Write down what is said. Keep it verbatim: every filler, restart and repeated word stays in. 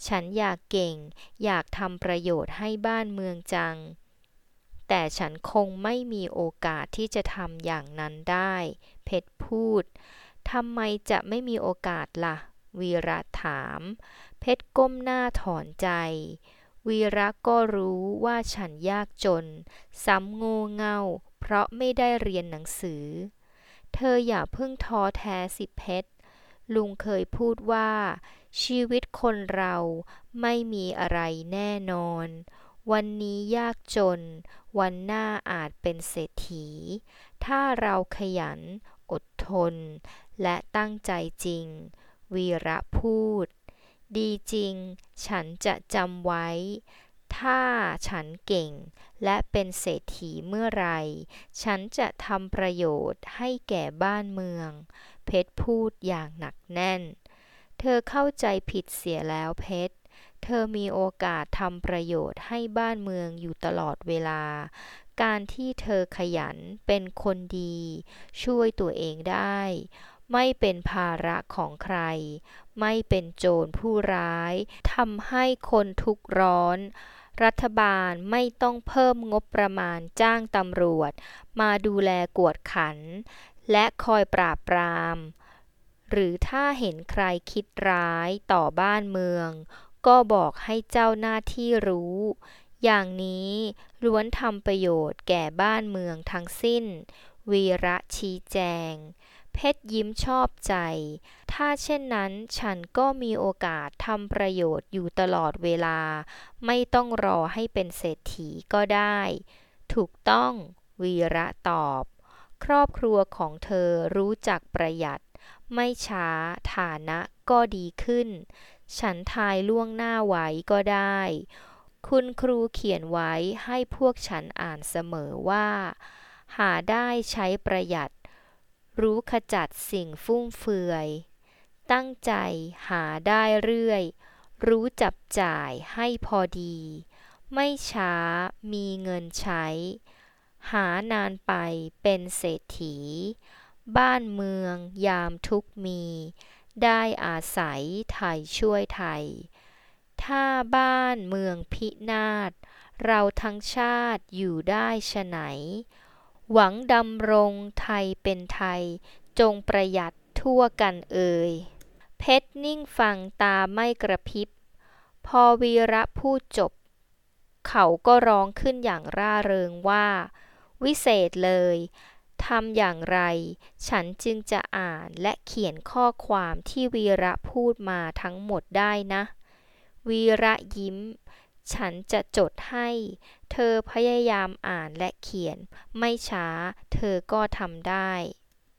ฉันอยากเก่งอยากทำประโยชน์ให้บ้านเมืองจังแต่ฉันคงไม่มีโอกาสที่จะทำอย่างนั้นได้เพชรพูดทำไมจะไม่มีโอกาสล่ะวีระถามเพชรก้มหน้าถอนใจวีระก็รู้ว่าฉันยากจนซ้ำโง่เง่าเพราะไม่ได้เรียนหนังสือเธออย่าเพิ่งท้อแท้สิเพชรลุงเคยพูดว่าชีวิตคนเราไม่มีอะไรแน่นอนวันนี้ยากจนวันหน้าอาจเป็นเศรษฐีถ้าเราขยันอดทนและตั้งใจจริงวีระพูดดีจริงฉันจะจำไว้ถ้าฉันเก่งและเป็นเศรษฐีเมื่อไรฉันจะทำประโยชน์ให้แก่บ้านเมืองเพชรพูดอย่างหนักแน่นเธอเข้าใจผิดเสียแล้วเพชรเธอมีโอกาสทำประโยชน์ให้บ้านเมืองอยู่ตลอดเวลาการที่เธอขยันเป็นคนดีช่วยตัวเองได้ไม่เป็นภาระของใครไม่เป็นโจรผู้ร้ายทำให้คนทุกข์ร้อนรัฐบาลไม่ต้องเพิ่มงบประมาณจ้างตำรวจมาดูแลกวดขันและคอยปราบปรามหรือถ้าเห็นใครคิดร้ายต่อบ้านเมืองก็บอกให้เจ้าหน้าที่รู้อย่างนี้ล้วนทำประโยชน์แก่บ้านเมืองทั้งสิ้นวีระชี้แจงเพชรยิ้มชอบใจถ้าเช่นนั้นฉันก็มีโอกาสทำประโยชน์อยู่ตลอดเวลาไม่ต้องรอให้เป็นเศรษฐีก็ได้ถูกต้องวีระตอบครอบครัวของเธอรู้จักประหยัดไม่ช้าฐานะก็ดีขึ้นฉันทายล่วงหน้าไว้ก็ได้คุณครูเขียนไว้ให้พวกฉันอ่านเสมอว่าหาได้ใช้ประหยัดรู้ขจัดสิ่งฟุ่มเฟือยตั้งใจหาได้เรื่อยรู้จับจ่ายให้พอดีไม่ช้ามีเงินใช้หานานไปเป็นเศรษฐีบ้านเมืองยามทุกข์มีได้อาศัยไทยช่วยไทยถ้าบ้านเมืองพินาศเราทั้งชาติอยู่ได้ฉะไหนหวังดำรงไทยเป็นไทยจงประหยัดทั่วกันเอ่ยเพชรนิ่งฟังตาไม่กระพริบพอวีระพูดจบเขาก็ร้องขึ้นอย่างร่าเริงว่าวิเศษเลยทำอย่างไรฉันจึงจะอ่านและเขียนข้อความที่วีระพูดมาทั้งหมดได้นะวีระยิ้มฉันจะจดให้เธอพยายามอ่านและเขียนไม่ช้าเธอก็ทำได้